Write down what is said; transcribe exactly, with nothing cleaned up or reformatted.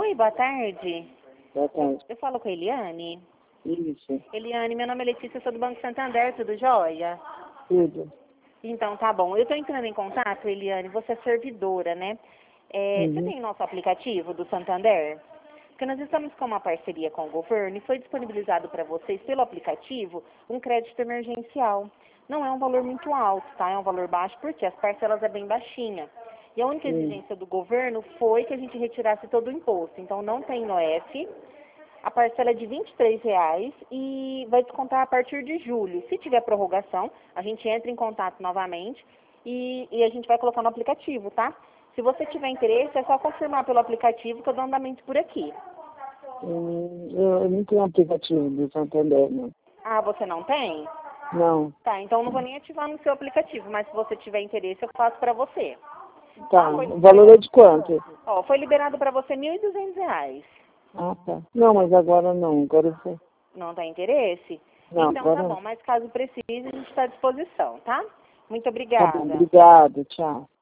Oi, boa tarde. Boa tarde. Eu falo com a Eliane. Isso, Eliane, meu nome é Letícia, sou do Banco Santander, tudo jóia? tudo. Então, tá bom. Eu estou entrando em contato, Eliane, você é servidora, né? É, Você Uhum. tem o nosso aplicativo do Santander? Porque nós estamos com uma parceria com o governo e foi disponibilizado para vocês, pelo aplicativo, um crédito emergencial. Não é um valor muito alto, tá? É um valor baixo, porque as parcelas é bem baixinha. E a única Hum. exigência do governo foi que a gente retirasse todo o imposto. Então, não tem N O F. A parcela é de vinte e três reais e vai descontar a partir de julho. Se tiver prorrogação, a gente entra em contato novamente e, e a gente vai colocar no aplicativo, tá? Se você tiver interesse, é só confirmar pelo aplicativo que eu dou andamento por aqui. Hum, eu, eu não tenho aplicativo do Santander, não. Ah, você não tem? Não. Tá, então eu não vou nem ativar no seu aplicativo, mas se você tiver interesse, eu faço pra você. Tá, Ah, foi, o valor é de quanto? ó, foi liberado pra você mil e duzentos reais. Ah, tá. Não, mas agora não, agora eu sei. Não tá interesse? Não, Então tá agora bom, mas caso precise, a gente está à disposição, tá? Muito tá bom, obrigada. obrigado, tchau.